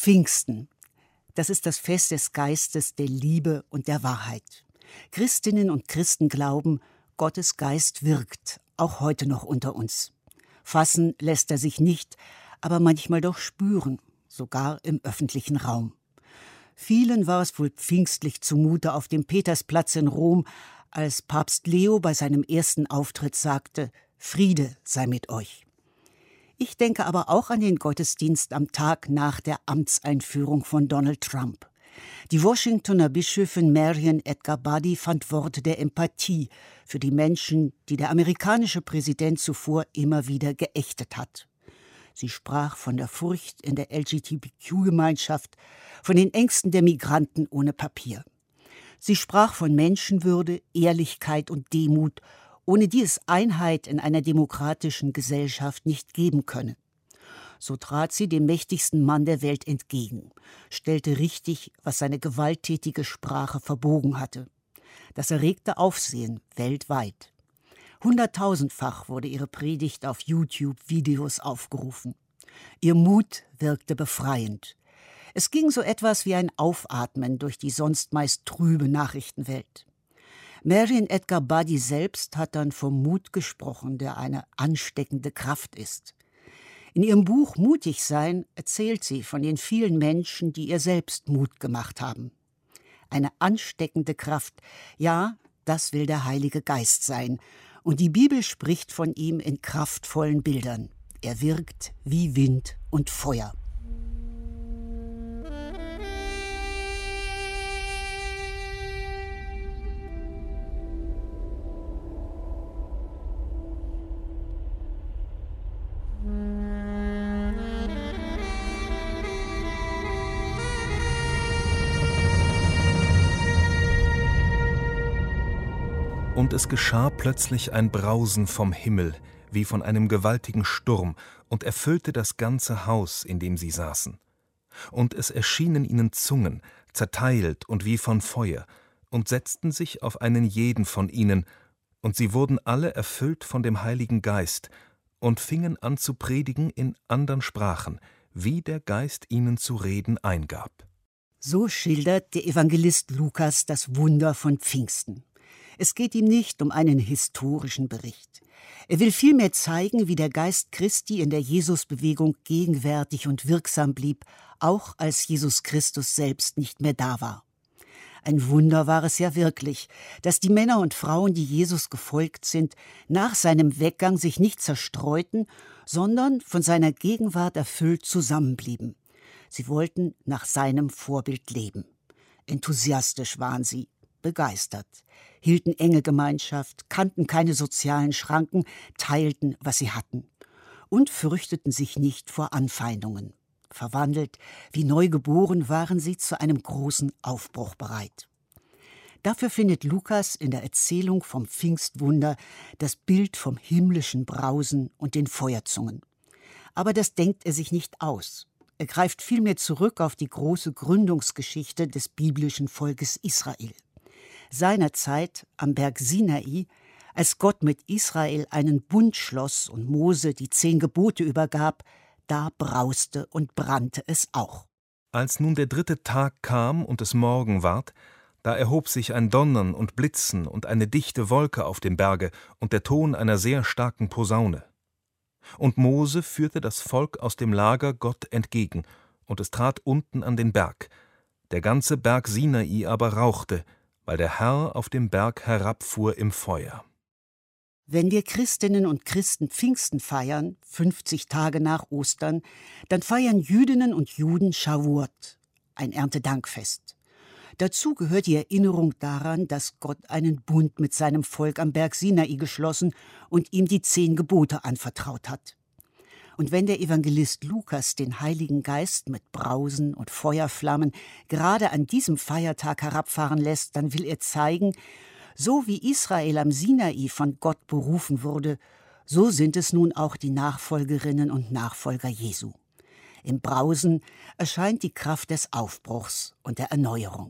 Pfingsten. Das ist das Fest des Geistes, der Liebe und der Wahrheit. Christinnen und Christen glauben, Gottes Geist wirkt, auch heute noch unter uns. Fassen lässt er sich nicht, aber manchmal doch spüren, sogar im öffentlichen Raum. Vielen war es wohl pfingstlich zumute auf dem Petersplatz in Rom, als Papst Leo bei seinem ersten Auftritt sagte: Friede sei mit euch. Ich denke aber auch an den Gottesdienst am Tag nach der Amtseinführung von Donald Trump. Die Washingtoner Bischöfin Marian Edgar Buddy fand Worte der Empathie für die Menschen, die der amerikanische Präsident zuvor immer wieder geächtet hat. Sie sprach von der Furcht in der LGBTQ-Gemeinschaft, von den Ängsten der Migranten ohne Papier. Sie sprach von Menschenwürde, Ehrlichkeit und Demut, ohne die es Einheit in einer demokratischen Gesellschaft nicht geben könne. So trat sie dem mächtigsten Mann der Welt entgegen, stellte richtig, was seine gewalttätige Sprache verbogen hatte. Das erregte Aufsehen weltweit. 100.000-fach wurde ihre Predigt auf YouTube-Videos aufgerufen. Ihr Mut wirkte befreiend. Es ging so etwas wie ein Aufatmen durch die sonst meist trübe Nachrichtenwelt. Marian Edgar Buddy selbst hat dann vom Mut gesprochen, der eine ansteckende Kraft ist. In ihrem Buch Mutig sein erzählt sie von den vielen Menschen, die ihr selbst Mut gemacht haben. Eine ansteckende Kraft, ja, das will der Heilige Geist sein. Und die Bibel spricht von ihm in kraftvollen Bildern. Er wirkt wie Wind und Feuer. Und es geschah plötzlich ein Brausen vom Himmel, wie von einem gewaltigen Sturm, und erfüllte das ganze Haus, in dem sie saßen. Und es erschienen ihnen Zungen, zerteilt und wie von Feuer, und setzten sich auf einen jeden von ihnen, und sie wurden alle erfüllt von dem Heiligen Geist, und fingen an zu predigen in andern Sprachen, wie der Geist ihnen zu reden eingab. So schildert der Evangelist Lukas das Wunder von Pfingsten. Es geht ihm nicht um einen historischen Bericht. Er will vielmehr zeigen, wie der Geist Christi in der Jesusbewegung gegenwärtig und wirksam blieb, auch als Jesus Christus selbst nicht mehr da war. Ein Wunder war es ja wirklich, dass die Männer und Frauen, die Jesus gefolgt sind, nach seinem Weggang sich nicht zerstreuten, sondern von seiner Gegenwart erfüllt zusammenblieben. Sie wollten nach seinem Vorbild leben. Enthusiastisch waren sie, begeistert, hielten enge Gemeinschaft, kannten keine sozialen Schranken, teilten, was sie hatten und fürchteten sich nicht vor Anfeindungen. Verwandelt, wie neugeboren, waren sie zu einem großen Aufbruch bereit. Dafür findet Lukas in der Erzählung vom Pfingstwunder das Bild vom himmlischen Brausen und den Feuerzungen. Aber das denkt er sich nicht aus. Er greift vielmehr zurück auf die große Gründungsgeschichte des biblischen Volkes Israel. Seinerzeit am Berg Sinai, als Gott mit Israel einen Bund schloss und Mose die 10 Gebote übergab, da brauste und brannte es auch. Als nun der 3. Tag kam und es Morgen ward, da erhob sich ein Donnern und Blitzen und eine dichte Wolke auf dem Berge und der Ton einer sehr starken Posaune. Und Mose führte das Volk aus dem Lager Gott entgegen, und es trat unten an den Berg. Der ganze Berg Sinai aber rauchte, weil der Herr auf dem Berg herabfuhr im Feuer. Wenn wir Christinnen und Christen Pfingsten feiern, 50 Tage nach Ostern, dann feiern Jüdinnen und Juden Shavuot, ein Erntedankfest. Dazu gehört die Erinnerung daran, dass Gott einen Bund mit seinem Volk am Berg Sinai geschlossen und ihm die 10 Gebote anvertraut hat. Und wenn der Evangelist Lukas den Heiligen Geist mit Brausen und Feuerflammen gerade an diesem Feiertag herabfahren lässt, dann will er zeigen, so wie Israel am Sinai von Gott berufen wurde, so sind es nun auch die Nachfolgerinnen und Nachfolger Jesu. Im Brausen erscheint die Kraft des Aufbruchs und der Erneuerung.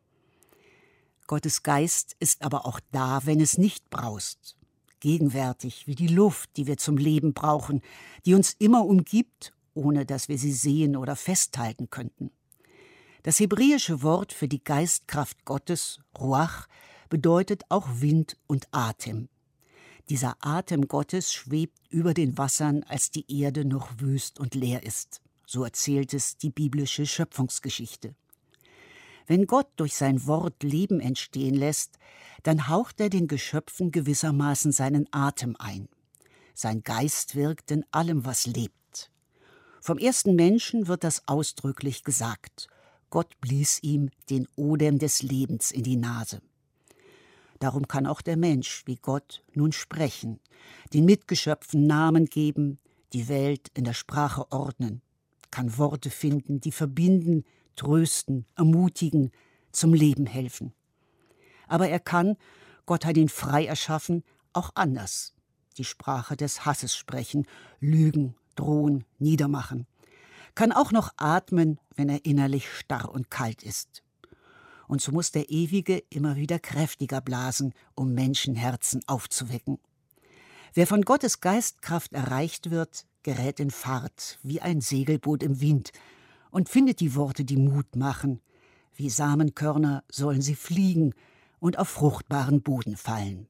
Gottes Geist ist aber auch da, wenn es nicht braust. Gegenwärtig wie die Luft, die wir zum Leben brauchen, die uns immer umgibt ohne dass wir sie sehen oder festhalten könnten. Das hebräische Wort für die Geistkraft Gottes, Ruach, bedeutet auch Wind und Atem. Dieser Atem Gottes schwebt über den Wassern, als die Erde noch wüst und leer ist. So erzählt es die biblische Schöpfungsgeschichte. Wenn Gott durch sein Wort Leben entstehen lässt, dann haucht er den Geschöpfen gewissermaßen seinen Atem ein. Sein Geist wirkt in allem, was lebt. Vom ersten Menschen wird das ausdrücklich gesagt. Gott blies ihm den Odem des Lebens in die Nase. Darum kann auch der Mensch, wie Gott, nun sprechen, den Mitgeschöpfen Namen geben, die Welt in der Sprache ordnen, kann Worte finden, die verbinden, trösten, ermutigen, zum Leben helfen. Aber er kann, Gott hat ihn frei erschaffen, auch anders, die Sprache des Hasses sprechen, lügen, drohen, niedermachen, kann auch noch atmen, wenn er innerlich starr und kalt ist. Und so muss der Ewige immer wieder kräftiger blasen, um Menschenherzen aufzuwecken. Wer von Gottes Geistkraft erreicht wird, gerät in Fahrt, wie ein Segelboot im Wind, und findet die Worte, die Mut machen. Wie Samenkörner sollen sie fliegen und auf fruchtbaren Boden fallen.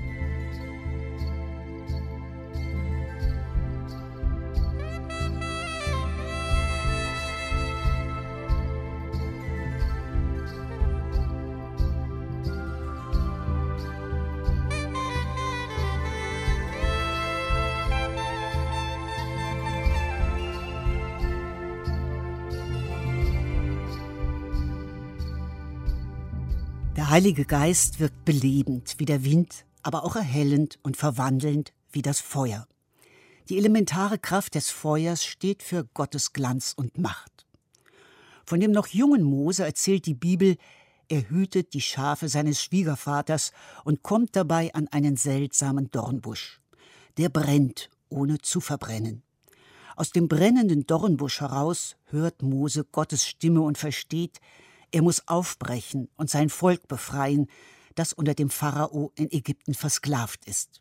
Der Heilige Geist wirkt belebend wie der Wind, aber auch erhellend und verwandelnd wie das Feuer. Die elementare Kraft des Feuers steht für Gottes Glanz und Macht. Von dem noch jungen Mose erzählt die Bibel, er hütet die Schafe seines Schwiegervaters und kommt dabei an einen seltsamen Dornbusch. Der brennt, ohne zu verbrennen. Aus dem brennenden Dornbusch heraus hört Mose Gottes Stimme und versteht, er muss aufbrechen und sein Volk befreien, das unter dem Pharao in Ägypten versklavt ist.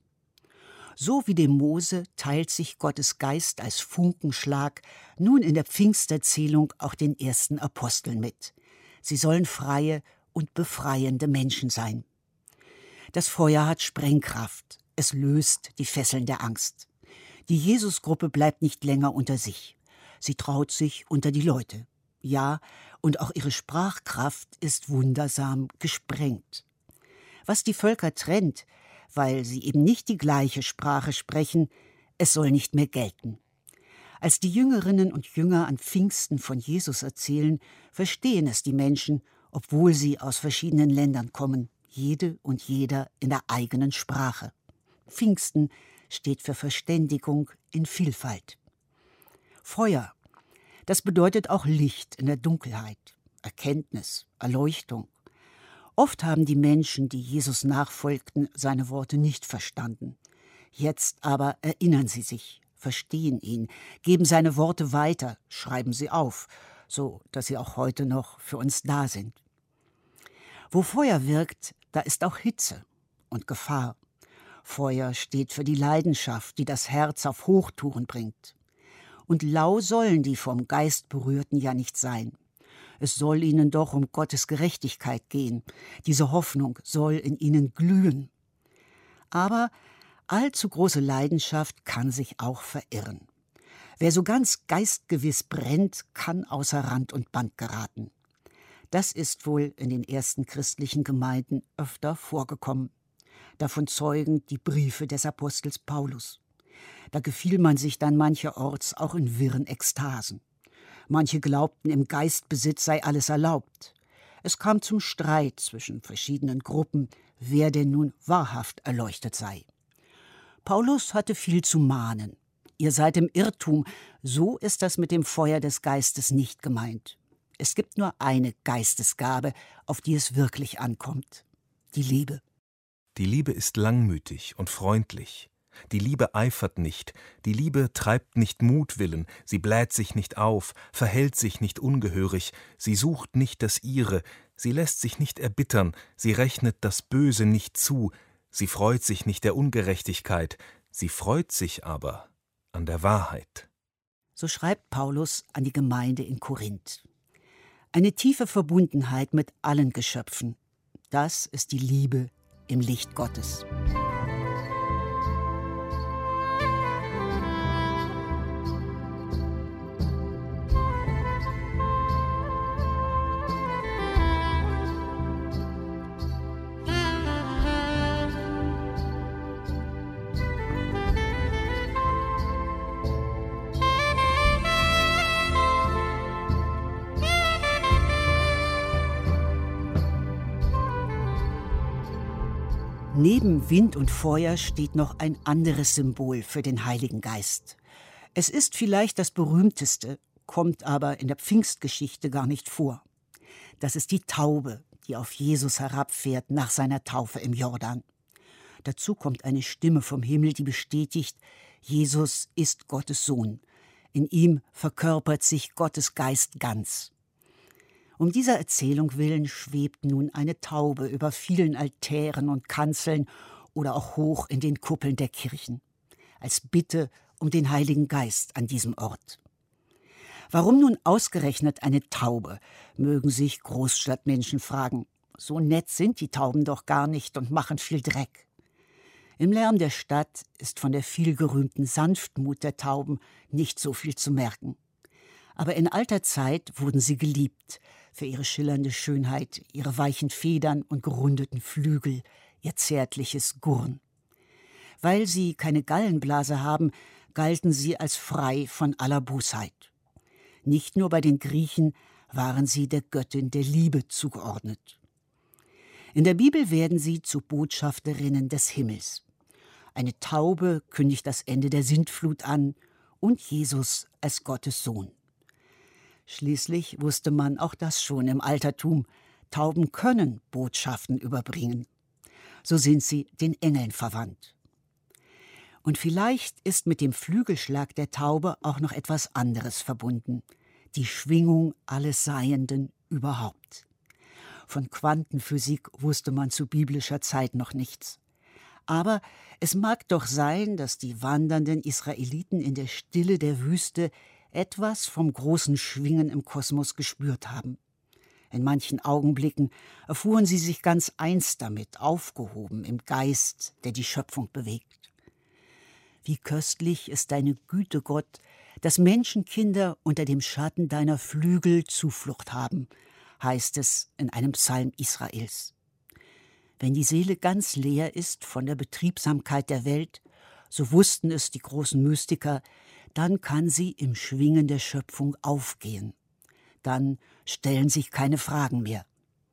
So wie dem Mose teilt sich Gottes Geist als Funkenschlag nun in der Pfingsterzählung auch den ersten Aposteln mit. Sie sollen freie und befreiende Menschen sein. Das Feuer hat Sprengkraft, es löst die Fesseln der Angst. Die Jesusgruppe bleibt nicht länger unter sich. Sie traut sich unter die Leute. Ja, und auch ihre Sprachkraft ist wundersam gesprengt. Was die Völker trennt, weil sie eben nicht die gleiche Sprache sprechen, es soll nicht mehr gelten. Als die Jüngerinnen und Jünger an Pfingsten von Jesus erzählen, verstehen es die Menschen, obwohl sie aus verschiedenen Ländern kommen, jede und jeder in der eigenen Sprache. Pfingsten steht für Verständigung in Vielfalt. Feuer, das bedeutet auch Licht in der Dunkelheit, Erkenntnis, Erleuchtung. Oft haben die Menschen, die Jesus nachfolgten, seine Worte nicht verstanden. Jetzt aber erinnern sie sich, verstehen ihn, geben seine Worte weiter, schreiben sie auf, so dass sie auch heute noch für uns da sind. Wo Feuer wirkt, da ist auch Hitze und Gefahr. Feuer steht für die Leidenschaft, die das Herz auf Hochtouren bringt. Und lau sollen die vom Geist Berührten ja nicht sein. Es soll ihnen doch um Gottes Gerechtigkeit gehen. Diese Hoffnung soll in ihnen glühen. Aber allzu große Leidenschaft kann sich auch verirren. Wer so ganz geistgewiss brennt, kann außer Rand und Band geraten. Das ist wohl in den ersten christlichen Gemeinden öfter vorgekommen. Davon zeugen die Briefe des Apostels Paulus. Da gefiel man sich dann mancherorts auch in wirren Ekstasen. Manche glaubten, im Geistbesitz sei alles erlaubt. Es kam zum Streit zwischen verschiedenen Gruppen, wer denn nun wahrhaft erleuchtet sei. Paulus hatte viel zu mahnen. Ihr seid im Irrtum, so ist das mit dem Feuer des Geistes nicht gemeint. Es gibt nur eine Geistesgabe, auf die es wirklich ankommt: die Liebe. Die Liebe ist langmütig und freundlich. Die Liebe eifert nicht, die Liebe treibt nicht Mutwillen, sie bläht sich nicht auf, verhält sich nicht ungehörig, sie sucht nicht das Ihre, sie lässt sich nicht erbittern, sie rechnet das Böse nicht zu, sie freut sich nicht der Ungerechtigkeit, sie freut sich aber an der Wahrheit. So schreibt Paulus an die Gemeinde in Korinth. Eine tiefe Verbundenheit mit allen Geschöpfen. Das ist die Liebe im Licht Gottes. Neben Wind und Feuer steht noch ein anderes Symbol für den Heiligen Geist. Es ist vielleicht das berühmteste, kommt aber in der Pfingstgeschichte gar nicht vor. Das ist die Taube, die auf Jesus herabfährt nach seiner Taufe im Jordan. Dazu kommt eine Stimme vom Himmel, die bestätigt, Jesus ist Gottes Sohn. In ihm verkörpert sich Gottes Geist ganz. Um dieser Erzählung willen schwebt nun eine Taube über vielen Altären und Kanzeln oder auch hoch in den Kuppeln der Kirchen, als Bitte um den Heiligen Geist an diesem Ort. Warum nun ausgerechnet eine Taube, mögen sich Großstadtmenschen fragen. So nett sind die Tauben doch gar nicht und machen viel Dreck. Im Lärm der Stadt ist von der vielgerühmten Sanftmut der Tauben nicht so viel zu merken. Aber in alter Zeit wurden sie geliebt, für ihre schillernde Schönheit, ihre weichen Federn und gerundeten Flügel, ihr zärtliches Gurren. Weil sie keine Gallenblase haben, galten sie als frei von aller Bosheit. Nicht nur bei den Griechen waren sie der Göttin der Liebe zugeordnet. In der Bibel werden sie zu Botschafterinnen des Himmels. Eine Taube kündigt das Ende der Sintflut an und Jesus als Gottes Sohn. Schließlich wusste man auch das schon im Altertum. Tauben können Botschaften überbringen. So sind sie den Engeln verwandt. Und vielleicht ist mit dem Flügelschlag der Taube auch noch etwas anderes verbunden. Die Schwingung alles Seienden überhaupt. Von Quantenphysik wusste man zu biblischer Zeit noch nichts. Aber es mag doch sein, dass die wandernden Israeliten in der Stille der Wüste etwas vom großen Schwingen im Kosmos gespürt haben. In manchen Augenblicken erfuhren sie sich ganz eins damit, aufgehoben im Geist, der die Schöpfung bewegt. Wie köstlich ist deine Güte, Gott, dass Menschenkinder unter dem Schatten deiner Flügel Zuflucht haben, heißt es in einem Psalm Israels. Wenn die Seele ganz leer ist von der Betriebsamkeit der Welt, so wussten es die großen Mystiker, dann kann sie im Schwingen der Schöpfung aufgehen. Dann stellen sich keine Fragen mehr.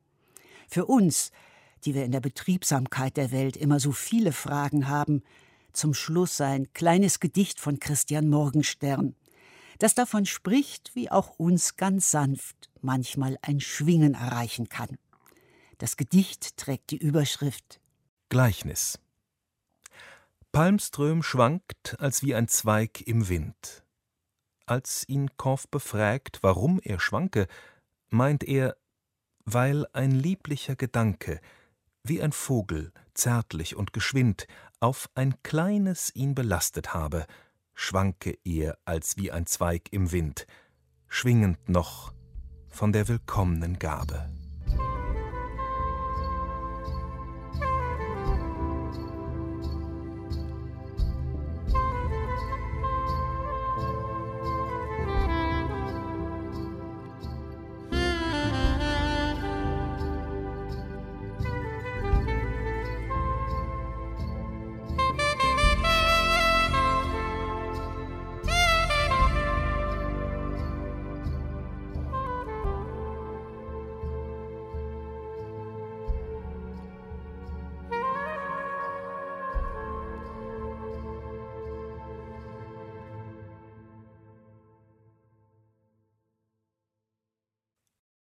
Für uns, die wir in der Betriebsamkeit der Welt immer so viele Fragen haben, zum Schluss ein kleines Gedicht von Christian Morgenstern, das davon spricht, wie auch uns ganz sanft manchmal ein Schwingen erreichen kann. Das Gedicht trägt die Überschrift Gleichnis. Palmström schwankt, als wie ein Zweig im Wind. Als ihn Korff befragt, warum er schwanke, meint er, weil ein lieblicher Gedanke, wie ein Vogel, zärtlich und geschwind, auf ein kleines ihn belastet habe, schwanke er als wie ein Zweig im Wind, schwingend noch von der willkommenen Gabe.